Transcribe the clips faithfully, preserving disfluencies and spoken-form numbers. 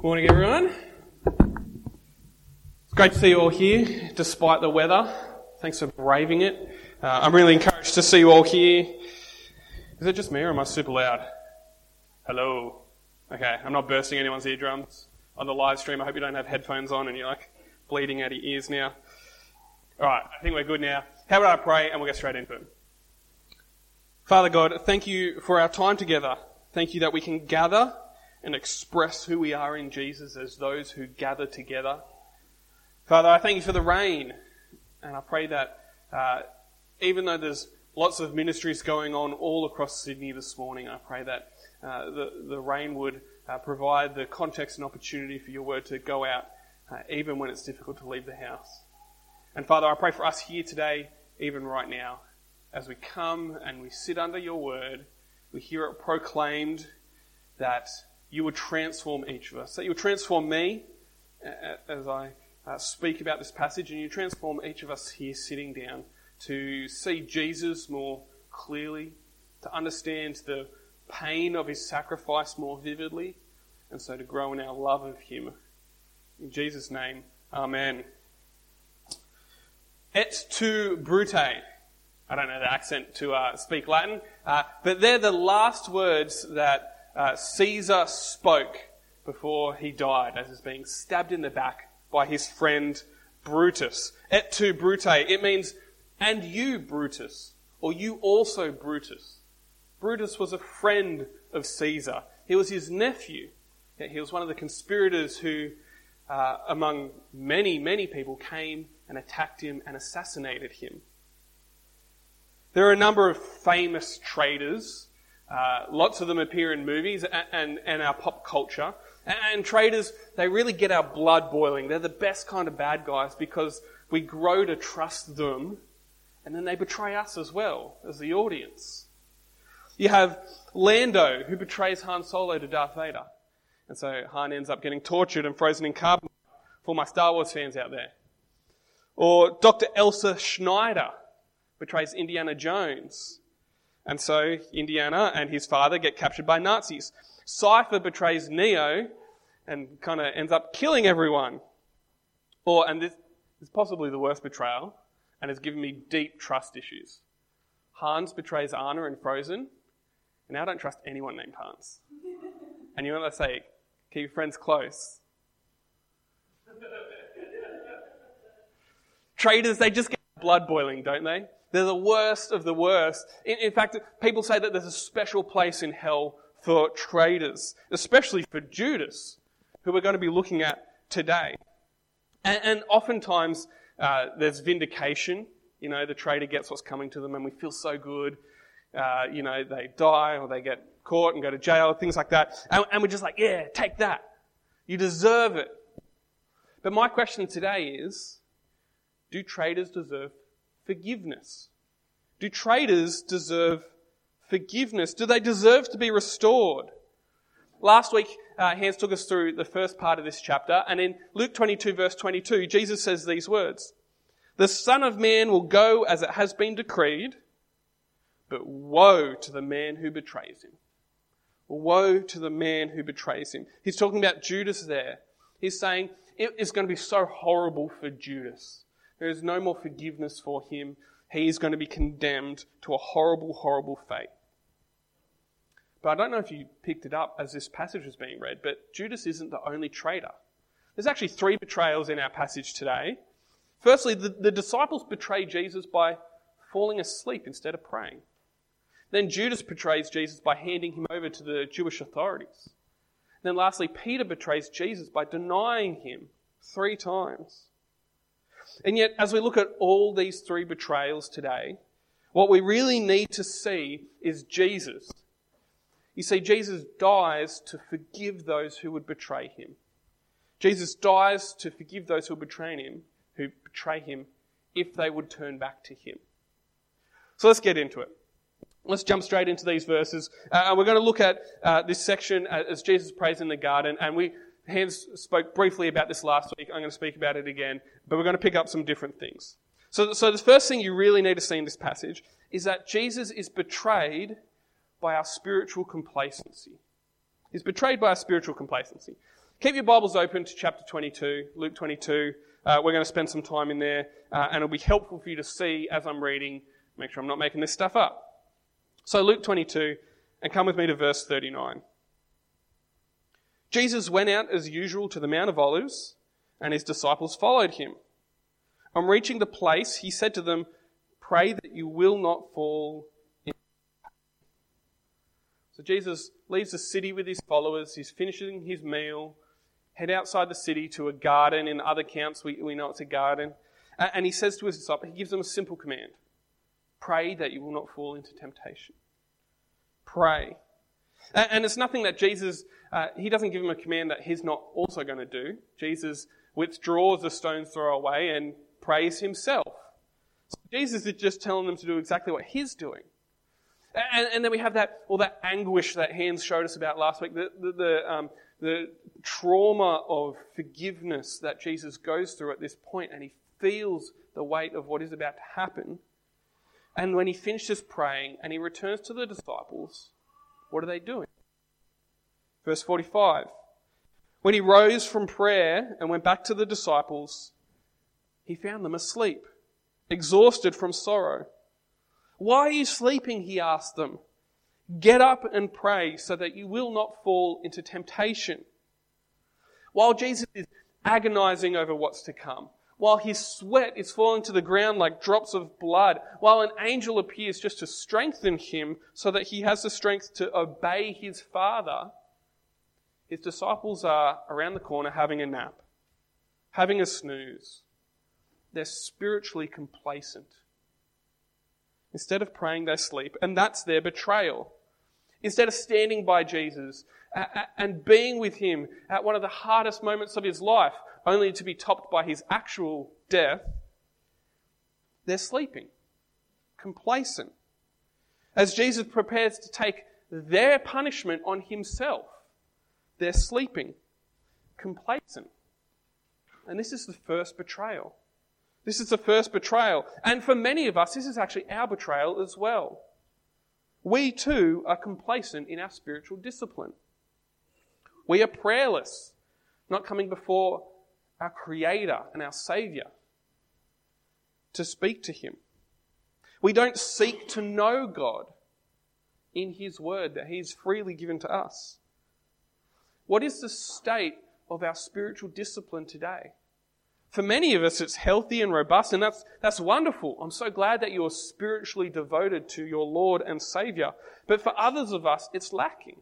Morning, everyone. It's great to see you all here, despite the weather. Thanks for braving it. Uh, I'm really encouraged to see you all here. Is it just me, or am I super loud? Hello. Okay, I'm not bursting anyone's eardrums on the live stream. I hope you don't have headphones on and you're like bleeding out of your ears now. All right, I think we're good now. How about I pray and we'll get straight into it. Father God, thank you for our time together. Thank you that we can gather and express who we are in Jesus as those who gather together. Father, I thank you for the rain, and I pray that uh, even though there's lots of ministries going on all across Sydney this morning, I pray that uh, the, the rain would uh, provide the context and opportunity for your word to go out, uh, even when it's difficult to leave the house. And Father, I pray for us here today, even right now, as we come and we sit under your word, we hear it proclaimed that you would transform each of us, that you would transform me as I uh, speak about this passage, and you transform each of us here sitting down to see Jesus more clearly, to understand the pain of his sacrifice more vividly, and so to grow in our love of him. In Jesus' name, amen. Et tu, Brute. I don't know the accent to uh, speak Latin, uh, but they're the last words that Uh, Caesar spoke before he died, as he's being stabbed in the back by his friend Brutus. Et tu, Brute. It means, and you, Brutus, or you also, Brutus. Brutus was a friend of Caesar. He was his nephew. He was one of the conspirators who, uh, among many, many people, came and attacked him and assassinated him. There are a number of famous traitors. Uh, lots of them appear in movies and, and, and our pop culture. And, and traitors, they really get our blood boiling. They're the best kind of bad guys because we grow to trust them, and then they betray us as well, as the audience. You have Lando, who betrays Han Solo to Darth Vader. And so Han ends up getting tortured and frozen in carbonite, for my Star Wars fans out there. Or Doctor Elsa Schneider betrays Indiana Jones. And so Indiana and his father get captured by Nazis. Cypher betrays Neo and kind of ends up killing everyone. Or, and this is possibly the worst betrayal, and has given me deep trust issues. Hans betrays Anna in Frozen, and now I don't trust anyone named Hans. And you know what they say? Keep your friends close. Traitors, they just get blood boiling, don't they? They're the worst of the worst. In, in fact, people say that there's a special place in hell for traitors, especially for Judas, who we're going to be looking at today. And, and oftentimes uh, there's vindication. You know, the traitor gets what's coming to them and we feel so good. Uh, you know, they die or they get caught and go to jail, things like that. And, and we're just like, yeah, take that. You deserve it. But my question today is, do traitors deserve forgiveness? Do traitors deserve forgiveness? Do they deserve to be restored? Last week, uh, Hans took us through the first part of this chapter, and in Luke twenty-two, verse twenty-two, Jesus says these words: "The Son of Man will go as it has been decreed, but woe to the man who betrays him." Woe to the man who betrays him. He's talking about Judas there. He's saying it is going to be so horrible for Judas. There is no more forgiveness for him. He is going to be condemned to a horrible, horrible fate. But I don't know if you picked it up as this passage was being read, but Judas isn't the only traitor. There's actually three betrayals in our passage today. Firstly, the, the disciples betray Jesus by falling asleep instead of praying. Then Judas betrays Jesus by handing him over to the Jewish authorities. Then lastly, Peter betrays Jesus by denying him three times. And yet, as we look at all these three betrayals today, what we really need to see is Jesus. You see, Jesus dies to forgive those who would betray him. Jesus dies to forgive those who betray him, who betray him, if they would turn back to him. So let's get into it. Let's jump straight into these verses. Uh, we're going to look at uh, this section as Jesus prays in the garden, and we Hans spoke briefly about this last week. I'm going to speak about it again, but we're going to pick up some different things. So, so the first thing you really need to see in this passage is that Jesus is betrayed by our spiritual complacency. He's betrayed by our spiritual complacency. Keep your Bibles open to chapter twenty-two, Luke twenty-two. Uh, we're going to spend some time in there, uh, and it'll be helpful for you to see as I'm reading, make sure I'm not making this stuff up. So Luke twenty-two, and come with me to verse thirty-nine. Jesus went out as usual to the Mount of Olives, and his disciples followed him. On reaching the place, he said to them, "Pray that you will not fall into temptation." So Jesus leaves the city with his followers. He's finishing his meal. Head outside the city to a garden. In other accounts, we, we know it's a garden. And he says to his disciples, he gives them a simple command. Pray that you will not fall into temptation. Pray. And it's nothing that Jesus, uh, he doesn't give them a command that he's not also going to do. Jesus withdraws the stone's throw away and prays himself. So Jesus is just telling them to do exactly what he's doing. And, and then we have that, all that anguish that Hans showed us about last week, the, the, the, um, the trauma of forgiveness that Jesus goes through at this point, and he feels the weight of what is about to happen. And when he finishes praying and he returns to the disciples, what are they doing? Verse forty-five. When he rose from prayer and went back to the disciples, he found them asleep, exhausted from sorrow. "Why are you sleeping?" he asked them. "Get up and pray so that you will not fall into temptation." While Jesus is agonizing over what's to come, while his sweat is falling to the ground like drops of blood, while an angel appears just to strengthen him so that he has the strength to obey his Father, his disciples are around the corner having a nap, having a snooze. They're spiritually complacent. Instead of praying, they sleep, and that's their betrayal. Instead of standing by Jesus and being with him at one of the hardest moments of his life, only to be topped by his actual death, they're sleeping, complacent. As Jesus prepares to take their punishment on himself, they're sleeping, complacent. And this is the first betrayal. This is the first betrayal. And for many of us, this is actually our betrayal as well. We too are complacent in our spiritual discipline. We are prayerless, not coming before our Creator and our Saviour to speak to him. We don't seek to know God in his word that he's freely given to us. What is the state of our spiritual discipline today? For many of us, it's healthy and robust, and that's, that's wonderful. I'm so glad that you're spiritually devoted to your Lord and Saviour. But for others of us, it's lacking.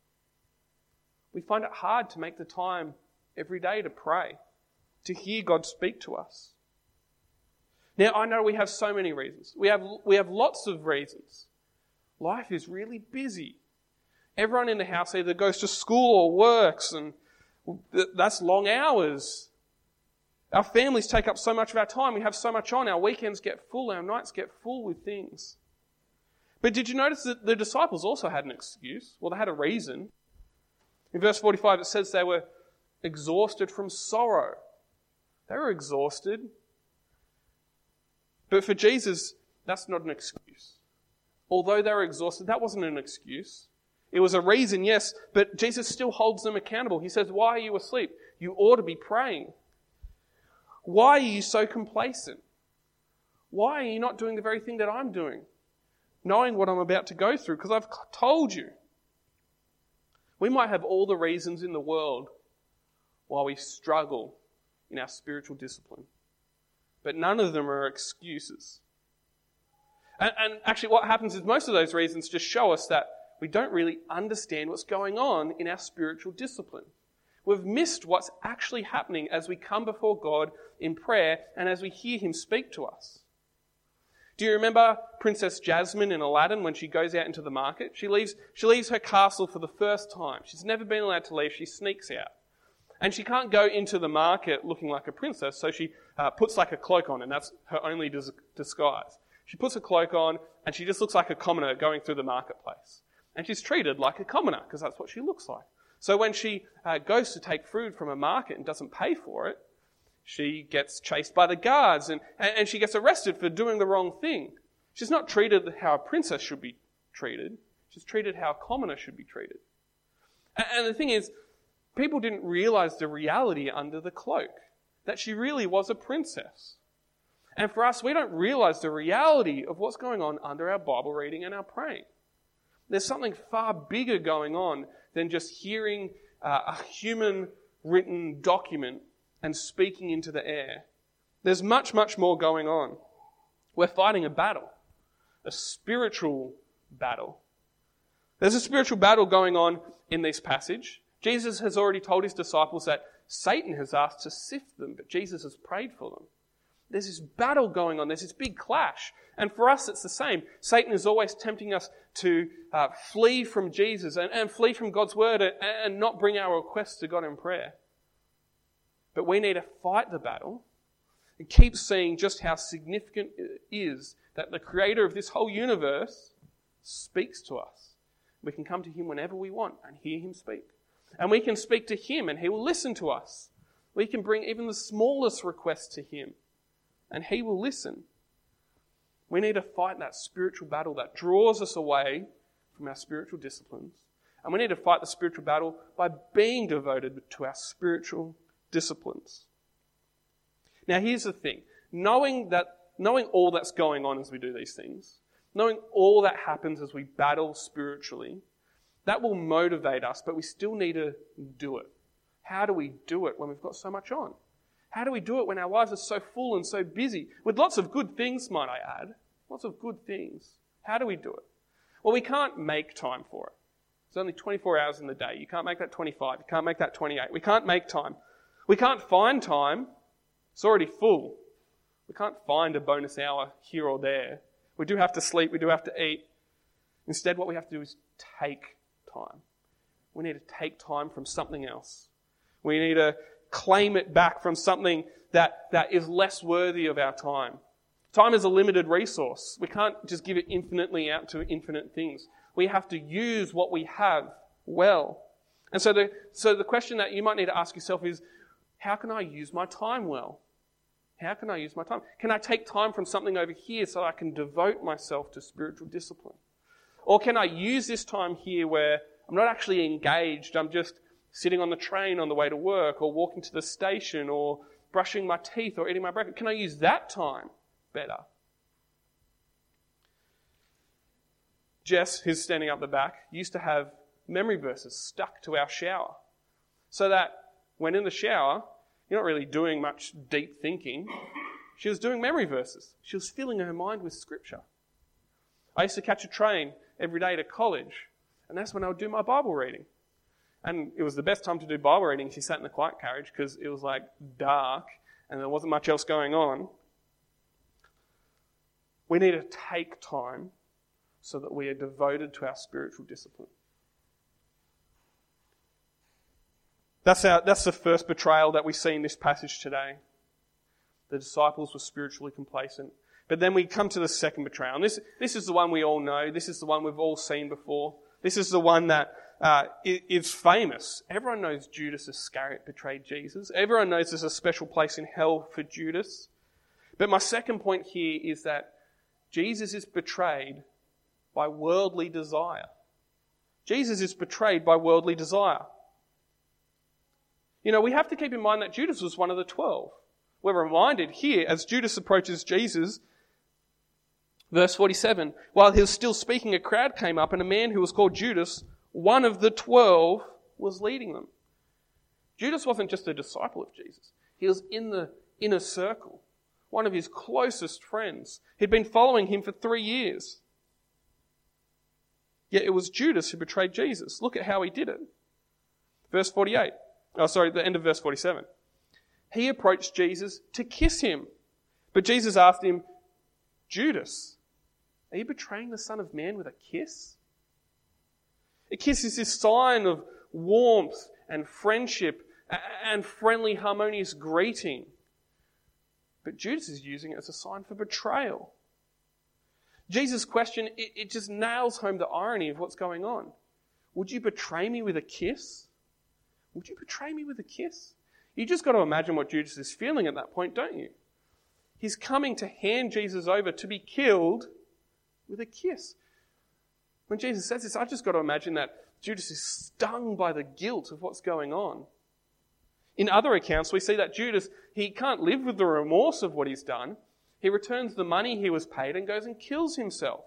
We find it hard to make the time every day to pray, to hear God speak to us. Now, I know we have so many reasons. We have, we have lots of reasons. Life is really busy. Everyone in the house either goes to school or works, and that's long hours. Our families take up so much of our time. We have so much on. Our weekends get full. Our nights get full with things. But did you notice that the disciples also had an excuse? Well, they had a reason. In verse forty-five, it says they were exhausted from sorrow. They were exhausted. But for Jesus, that's not an excuse. Although they were exhausted, that wasn't an excuse. It was a reason, yes, but Jesus still holds them accountable. He says, "Why are you asleep? You ought to be praying. Why are you so complacent? Why are you not doing the very thing that I'm doing? Knowing what I'm about to go through, because I've told you." We might have all the reasons in the world why we struggle in our spiritual discipline, but none of them are excuses. And, and actually what happens is most of those reasons just show us that we don't really understand what's going on in our spiritual discipline. We've missed what's actually happening as we come before God in prayer and as we hear him speak to us. Do you remember Princess Jasmine in Aladdin when she goes out into the market? She leaves, she leaves her castle for the first time. She's never been allowed to leave. She sneaks out. And she can't go into the market looking like a princess, so she uh, puts like a cloak on, and that's her only dis- disguise. She puts a cloak on, and she just looks like a commoner going through the marketplace. And she's treated like a commoner, because that's what she looks like. So when she uh, goes to take food from a market and doesn't pay for it, she gets chased by the guards and, and she gets arrested for doing the wrong thing. She's not treated how a princess should be treated. She's treated how a commoner should be treated. And, and the thing is, people didn't realize the reality under the cloak, that she really was a princess. And for us, we don't realize the reality of what's going on under our Bible reading and our praying. There's something far bigger going on than just hearing uh, a human written document and speaking into the air. There's much, much more going on. We're fighting a battle, a spiritual battle. There's a spiritual battle going on in this passage. Jesus has already told his disciples that Satan has asked to sift them, but Jesus has prayed for them. There's this battle going on. There's this big clash. And for us, it's the same. Satan is always tempting us to uh, flee from Jesus and, and flee from God's word and, and not bring our requests to God in prayer. But we need to fight the battle and keep seeing just how significant it is that the creator of this whole universe speaks to us. We can come to him whenever we want and hear him speak. And we can speak to him and he will listen to us. We can bring even the smallest request to him and he will listen. We need to fight that spiritual battle that draws us away from our spiritual disciplines. And we need to fight the spiritual battle by being devoted to our spiritual disciplines. Now here's the thing. Knowing that, knowing all that's going on as we do these things, knowing all that happens as we battle spiritually, that will motivate us, but we still need to do it. How do we do it when we've got so much on? How do we do it when our lives are so full and so busy? With lots of good things, might I add. Lots of good things. How do we do it? Well, we can't make time for it. There's only twenty-four hours in the day. You can't make that twenty-five. You can't make that twenty-eight. We can't make time. We can't find time. It's already full. We can't find a bonus hour here or there. We do have to sleep. We do have to eat. Instead, what we have to do is take time. We need to take time from something else. We need to claim it back from something that, that is less worthy of our time. Time is a limited resource. We can't just give it infinitely out to infinite things. We have to use what we have well. And so the, so the question that you might need to ask yourself is, how can I use my time well? How can I use my time? Can I take time from something over here so I can devote myself to spiritual discipline? Or can I use this time here where I'm not actually engaged, I'm just sitting on the train on the way to work or walking to the station or brushing my teeth or eating my breakfast? Can I use that time better? Jess, who's standing up the back, used to have memory verses stuck to our shower so that when in the shower, you're not really doing much deep thinking. She was doing memory verses. She was filling her mind with scripture. I used to catch a train every day to college, and that's when I would do my Bible reading. And it was the best time to do Bible reading. She sat in the quiet carriage because it was like dark and there wasn't much else going on. We need to take time so that we are devoted to our spiritual discipline. That's our, that's the first betrayal that we see in this passage today. The disciples were spiritually complacent. But then we come to the second betrayal. And this, this is the one we all know. This is the one we've all seen before. This is the one that uh, is famous. Everyone knows Judas Iscariot betrayed Jesus. Everyone knows there's a special place in hell for Judas. But my second point here is that Jesus is betrayed by worldly desire. Jesus is betrayed by worldly desire. You know, we have to keep in mind that Judas was one of the twelve. We're reminded here as Judas approaches Jesus, verse forty-seven, while he was still speaking, a crowd came up and a man who was called Judas, one of the twelve, was leading them. Judas wasn't just a disciple of Jesus. He was in the inner circle, one of his closest friends. He'd been following him for three years. Yet it was Judas who betrayed Jesus. Look at how he did it. Verse forty-eight. Oh, sorry, the end of verse forty-seven. He approached Jesus to kiss him. But Jesus asked him, Judas, are you betraying the Son of Man with a kiss? A kiss is this sign of warmth and friendship and friendly, harmonious greeting. But Judas is using it as a sign for betrayal. Jesus' question, it, it just nails home the irony of what's going on. Would you betray me with a kiss? Would you betray me with a kiss? You just got to imagine what Judas is feeling at that point, don't you? He's coming to hand Jesus over to be killed with a kiss. When Jesus says this, I just got to imagine that Judas is stung by the guilt of what's going on. In other accounts, we see that Judas, he can't live with the remorse of what he's done. He returns the money he was paid and goes and kills himself.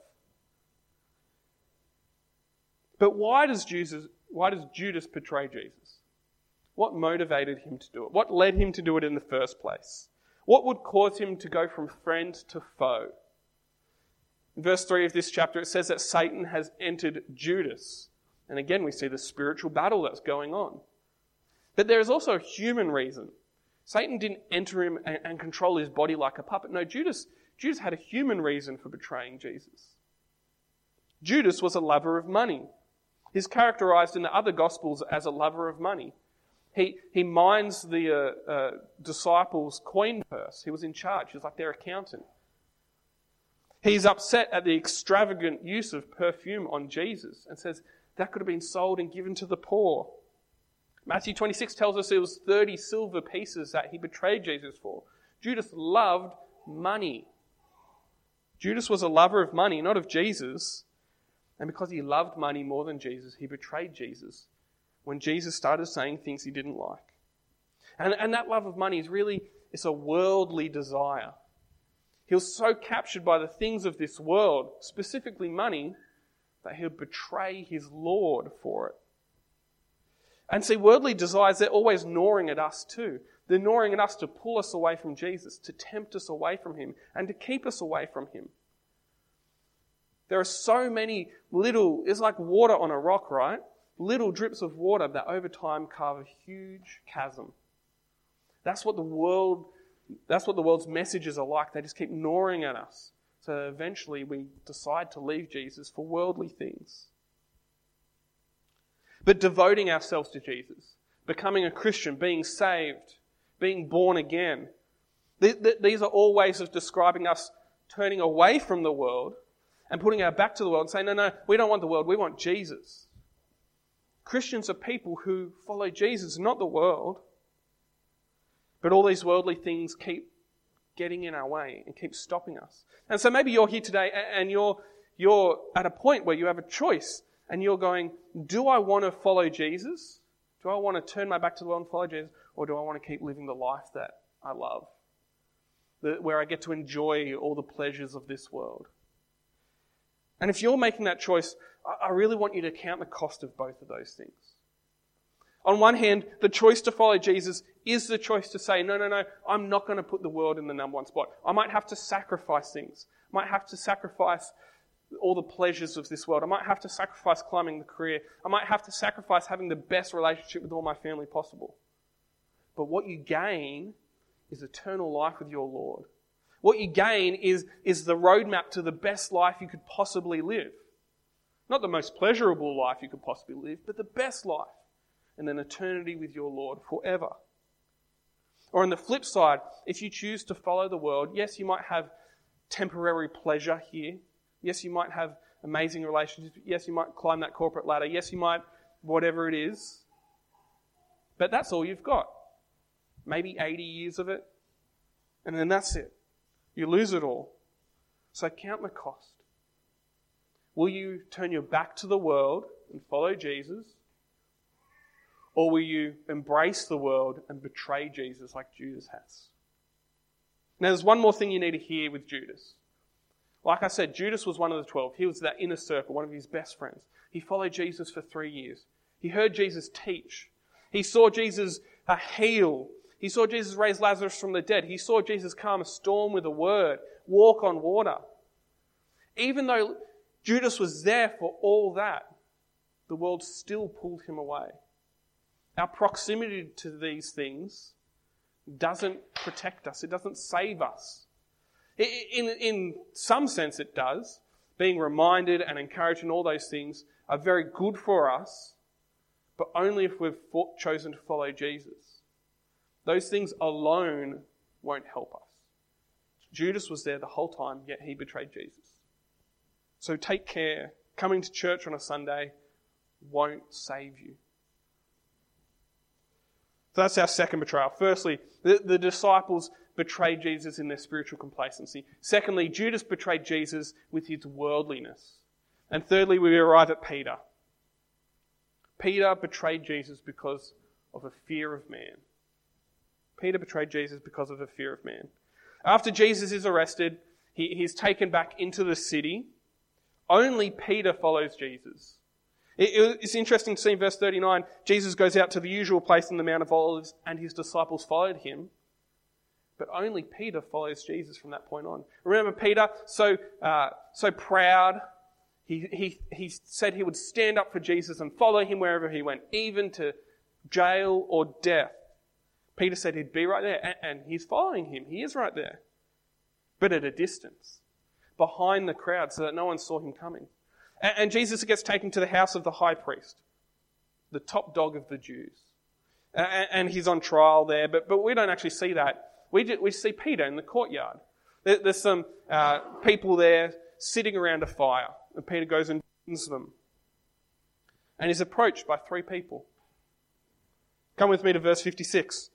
But why does Judas, why does Judas betray Jesus? What motivated him to do it? What led him to do it in the first place? What would cause him to go from friend to foe? In verse three of this chapter, it says that Satan has entered Judas. And again, we see the spiritual battle that's going on. But there is also a human reason. Satan didn't enter him and, and control his body like a puppet. No, Judas, Judas had a human reason for betraying Jesus. Judas was a lover of money. He's characterized in the other Gospels as a lover of money. He he minds the uh, uh, disciples' coin purse. He was in charge. He was like their accountant. He's upset at the extravagant use of perfume on Jesus and says that could have been sold and given to the poor. Matthew twenty-six tells us it was thirty silver pieces that he betrayed Jesus for. Judas loved money. Judas was a lover of money, not of Jesus. And because he loved money more than Jesus, he betrayed Jesus when Jesus started saying things he didn't like. And, and that love of money is really, it's a worldly desire. He was so captured by the things of this world, specifically money, that he'll betray his Lord for it. And see, worldly desires, they're always gnawing at us too. They're gnawing at us to pull us away from Jesus, to tempt us away from him, and to keep us away from him. There are so many little, it's like water on a rock, right? Little drips of water that over time carve a huge chasm. That's what the world, that's what the world's messages are like. They just keep gnawing at us. So eventually we decide to leave Jesus for worldly things. But devoting ourselves to Jesus, becoming a Christian, being saved, being born again, th- th- these are all ways of describing us turning away from the world and putting our back to the world and saying, no, no, we don't want the world, we want Jesus. Christians are people who follow Jesus, not the world. But all these worldly things keep getting in our way and keep stopping us. And so maybe you're here today and you're you're at a point where you have a choice and you're going, do I want to follow Jesus? Do I want to turn my back to the world and follow Jesus? Or do I want to keep living the life that I love? The, where I get to enjoy all the pleasures of this world. And if you're making that choice, I really want you to count the cost of both of those things. On one hand, the choice to follow Jesus is the choice to say, no, no, no, I'm not going to put the world in the number one spot. I might have to sacrifice things. I might have to sacrifice all the pleasures of this world. I might have to sacrifice climbing the career. I might have to sacrifice having the best relationship with all my family possible. But what you gain is eternal life with your Lord. What you gain is, is the roadmap to the best life you could possibly live. Not the most pleasurable life you could possibly live, but the best life. And an eternity with your Lord forever. Or on the flip side, if you choose to follow the world, yes, you might have temporary pleasure here. Yes, you might have amazing relationships. Yes, you might climb that corporate ladder. Yes, you might, whatever it is. But that's all you've got. Maybe eighty years of it. And then that's it. You lose it all. So count the cost. Will you turn your back to the world and follow Jesus? Or will you embrace the world and betray Jesus like Judas has? Now there's one more thing you need to hear with Judas. Like I said, Judas was one of the twelve. He was that inner circle, one of his best friends. He followed Jesus for three years. He heard Jesus teach. He saw Jesus uh, heal. He saw Jesus raise Lazarus from the dead. He saw Jesus calm a storm with a word, walk on water. Even though Judas was there for all that, the world still pulled him away. Our proximity to these things doesn't protect us. It doesn't save us. In, in some sense it does. Being reminded and encouraged and all those things are very good for us, but only if we've chosen to follow Jesus. Those things alone won't help us. Judas was there the whole time, yet he betrayed Jesus. So take care. Coming to church on a Sunday won't save you. So that's our second betrayal. Firstly, the, the disciples betrayed Jesus in their spiritual complacency. Secondly, Judas betrayed Jesus with his worldliness. And thirdly, we arrive at Peter. Peter betrayed Jesus because of a fear of man. Peter betrayed Jesus because of a fear of man. After Jesus is arrested, he, he's taken back into the city. Only Peter follows Jesus. It, it, it's interesting to see in verse thirty-nine, Jesus goes out to the usual place in the Mount of Olives and his disciples followed him. But only Peter follows Jesus from that point on. Remember Peter, so uh, so proud. He, he, he said he would stand up for Jesus and follow him wherever he went, even to jail or death. Peter said he'd be right there, and, and he's following him. He is right there, but at a distance, behind the crowd so that no one saw him coming. And, and Jesus gets taken to the house of the high priest, the top dog of the Jews. And, and he's on trial there, but, but we don't actually see that. We, do, we see Peter in the courtyard. There, there's some uh, people there sitting around a fire. And Peter goes and joins them. And is approached by three people. Come with me to verse fifty-six.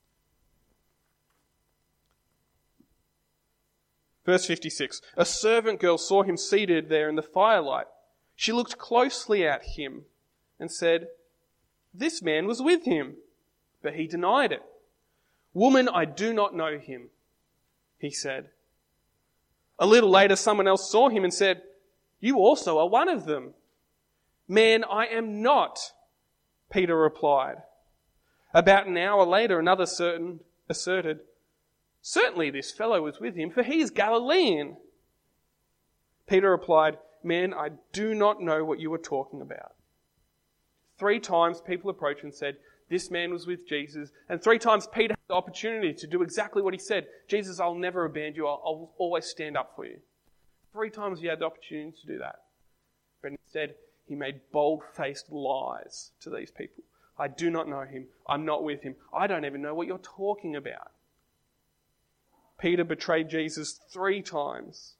Verse fifty-six. A servant girl saw him seated there in the firelight. She looked closely at him and said, "This man was with him." But he denied it. "Woman, I do not know him," he said. A little later, someone else saw him and said, "You also are one of them." "Man, I am not," Peter replied. About an hour later, another certain asserted, "Certainly this fellow was with him, for he is Galilean." Peter replied, "Man, I do not know what you are talking about." Three times people approached and said, "This man was with Jesus." And three times Peter had the opportunity to do exactly what he said. "Jesus, I'll never abandon you. I'll, I'll always stand up for you." Three times he had the opportunity to do that. But instead, he made bold-faced lies to these people. "I do not know him. I'm not with him. I don't even know what you're talking about." Peter betrayed Jesus three times.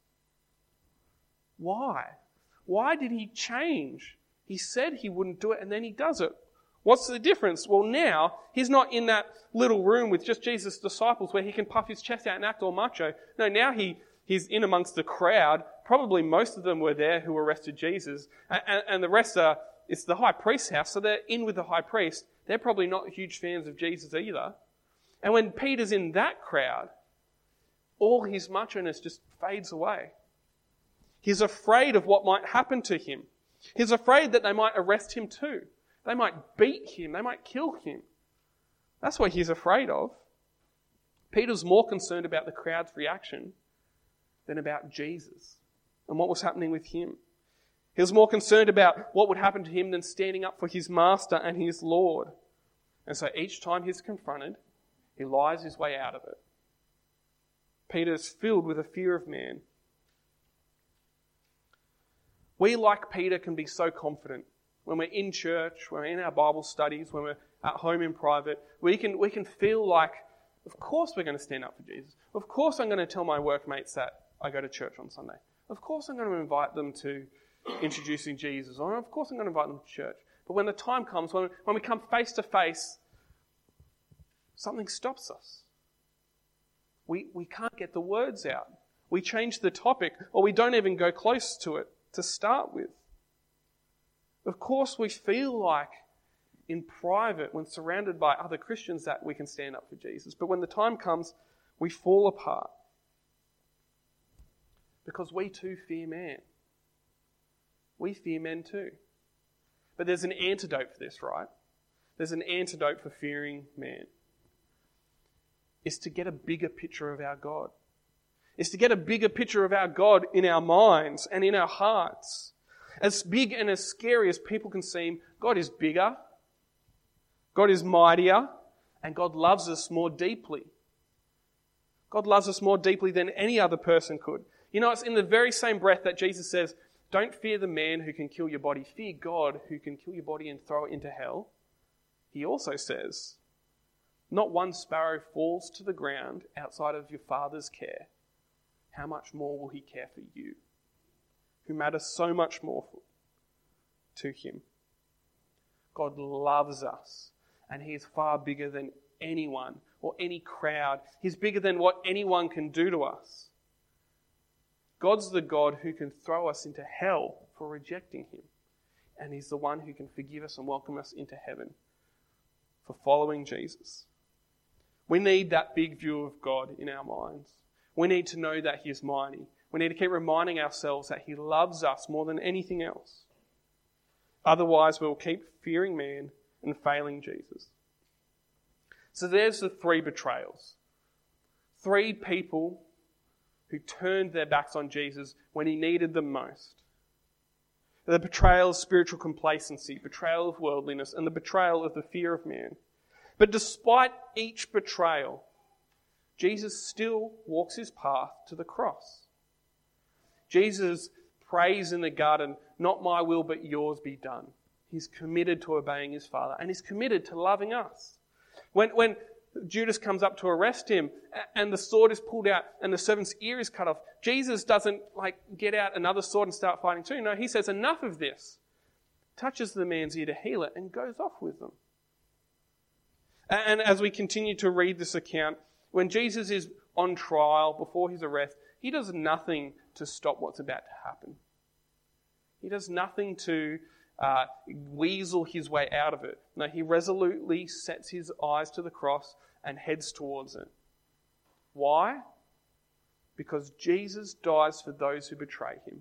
Why? Why did he change? He said he wouldn't do it, and then he does it. What's the difference? Well, now, he's not in that little room with just Jesus' disciples where he can puff his chest out and act all macho. No, now he, he's in amongst the crowd. Probably most of them were there who arrested Jesus. And, and, and the rest are, it's the high priest's house, so they're in with the high priest. They're probably not huge fans of Jesus either. And when Peter's in that crowd, all his macho-ness just fades away. He's afraid of what might happen to him. He's afraid that they might arrest him too. They might beat him. They might kill him. That's what he's afraid of. Peter's more concerned about the crowd's reaction than about Jesus and what was happening with him. He was more concerned about what would happen to him than standing up for his master and his Lord. And so each time he's confronted, he lies his way out of it. Peter's filled with a fear of man. We, like Peter, can be so confident. When we're in church, when we're in our Bible studies, when we're at home in private, we can we can feel like, of course we're going to stand up for Jesus. Of course I'm going to tell my workmates that I go to church on Sunday. Of course I'm going to invite them to introducing Jesus. Or of course I'm going to invite them to church. But when the time comes, when, when we come face to face, something stops us. We, we can't get the words out. We change the topic, or we don't even go close to it to start with. Of course, we feel like in private, when surrounded by other Christians, that we can stand up for Jesus. But when the time comes, we fall apart. Because we too fear man. We fear men too. But there's an antidote for this, right? There's an antidote for fearing man. It's to get a bigger picture of our God. It's to get a bigger picture of our God in our minds and in our hearts. As big and as scary as people can seem, God is bigger, God is mightier, and God loves us more deeply. God loves us more deeply than any other person could. You know, it's in the very same breath that Jesus says, don't fear the man who can kill your body, fear God who can kill your body and throw it into hell. He also says, not one sparrow falls to the ground outside of your Father's care. How much more will he care for you, who matter so much more to him? God loves us, and he is far bigger than anyone or any crowd. He's bigger than what anyone can do to us. God's the God who can throw us into hell for rejecting him. And he's the one who can forgive us and welcome us into heaven for following Jesus. We need that big view of God in our minds. We need to know that he is mighty. We need to keep reminding ourselves that he loves us more than anything else. Otherwise, we'll keep fearing man and failing Jesus. So there's the three betrayals. Three people who turned their backs on Jesus when he needed them most. The betrayal of spiritual complacency, betrayal of worldliness, and the betrayal of the fear of man. But despite each betrayal, Jesus still walks his path to the cross. Jesus prays in the garden, "Not my will, but yours be done." He's committed to obeying his Father, and he's committed to loving us. When, when Judas comes up to arrest him, and the sword is pulled out, and the servant's ear is cut off, Jesus doesn't like get out another sword and start fighting too. No, he says, "Enough of this," touches the man's ear to heal it, and goes off with them. And as we continue to read this account, when Jesus is on trial before his arrest, he does nothing to stop what's about to happen. He does nothing to uh, weasel his way out of it. No, he resolutely sets his eyes to the cross and heads towards it. Why? Because Jesus dies for those who betray him.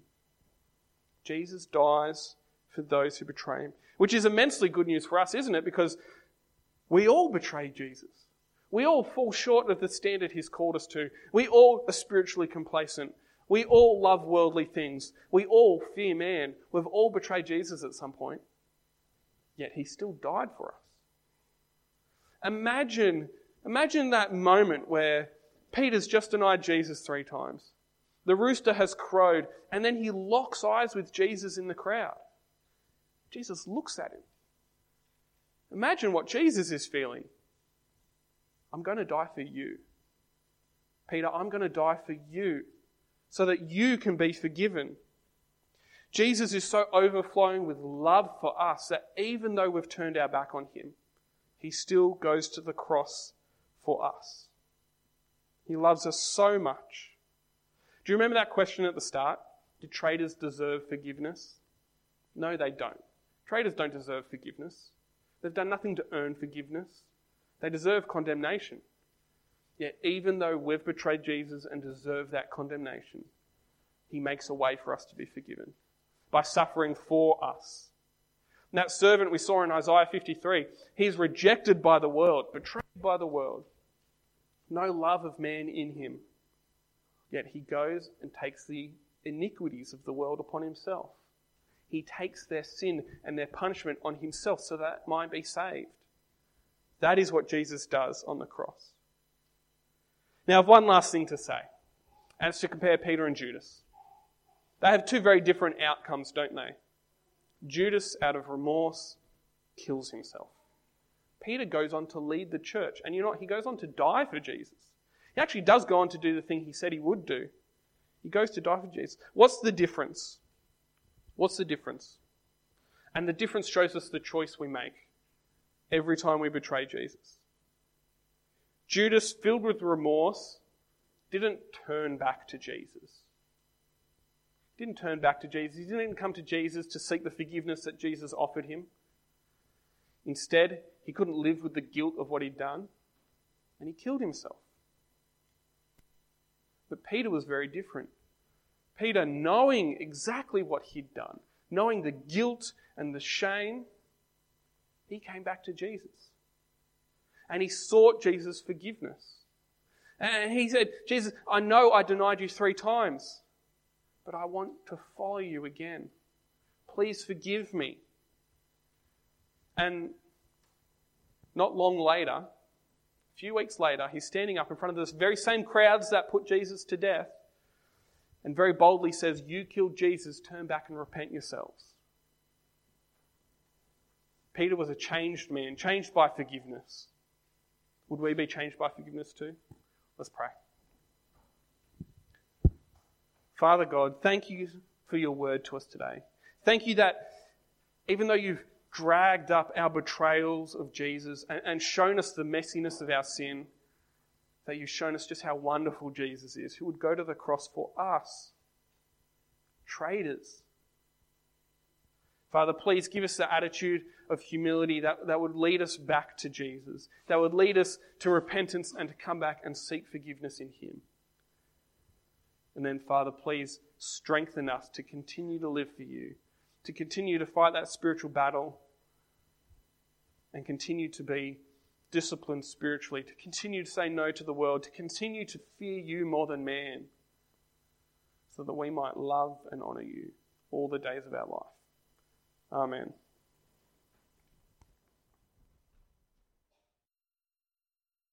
Jesus dies for those who betray him. Which is immensely good news for us, isn't it? Because we all betray Jesus. We all fall short of the standard he's called us to. We all are spiritually complacent. We all love worldly things. We all fear man. We've all betrayed Jesus at some point. Yet he still died for us. Imagine, imagine that moment where Peter's just denied Jesus three times. The rooster has crowed, and then he locks eyes with Jesus in the crowd. Jesus looks at him. Imagine what Jesus is feeling. I'm going to die for you. Peter, I'm going to die for you so that you can be forgiven. Jesus is so overflowing with love for us that even though we've turned our back on him, he still goes to the cross for us. He loves us so much. Do you remember that question at the start? Did traitors deserve forgiveness? No, they don't. Traitors don't deserve forgiveness. They've done nothing to earn forgiveness. They deserve condemnation. Yet even though we've betrayed Jesus and deserve that condemnation, he makes a way for us to be forgiven by suffering for us. And that servant we saw in Isaiah fifty-three, he's rejected by the world, betrayed by the world. No love of man in him. Yet he goes and takes the iniquities of the world upon himself. He takes their sin and their punishment on himself so that might be saved. That is what Jesus does on the cross. Now, I have one last thing to say, and it's to compare Peter and Judas. They have two very different outcomes, don't they? Judas, out of remorse, kills himself. Peter goes on to lead the church, and you know what? He goes on to die for Jesus. He actually does go on to do the thing he said he would do. He goes to die for Jesus. What's the difference? What's the difference? And the difference shows us the choice we make every time we betray Jesus. Judas, filled with remorse, didn't turn back to Jesus. He didn't turn back to Jesus. He didn't come to Jesus to seek the forgiveness that Jesus offered him. Instead, he couldn't live with the guilt of what he'd done, and he killed himself. But Peter was very different. Peter, knowing exactly what he'd done, knowing the guilt and the shame, he came back to Jesus. And he sought Jesus' forgiveness. And he said, Jesus, I know I denied you three times, but I want to follow you again. Please forgive me. And not long later, a few weeks later, he's standing up in front of those very same crowds that put Jesus to death and very boldly says, you killed Jesus, turn back and repent yourselves. Peter was a changed man, changed by forgiveness. Would we be changed by forgiveness too? Let's pray. Father God, thank you for your word to us today. Thank you that even though you've dragged up our betrayals of Jesus and, and shown us the messiness of our sin, that you've shown us just how wonderful Jesus is, who would go to the cross for us, traitors. Father, please give us the attitude of humility that, that would lead us back to Jesus, that would lead us to repentance and to come back and seek forgiveness in Him. And then, Father, please strengthen us to continue to live for You, to continue to fight that spiritual battle and continue to be disciplined spiritually, to continue to say no to the world, to continue to fear You more than man, so that we might love and honour You all the days of our life. Amen.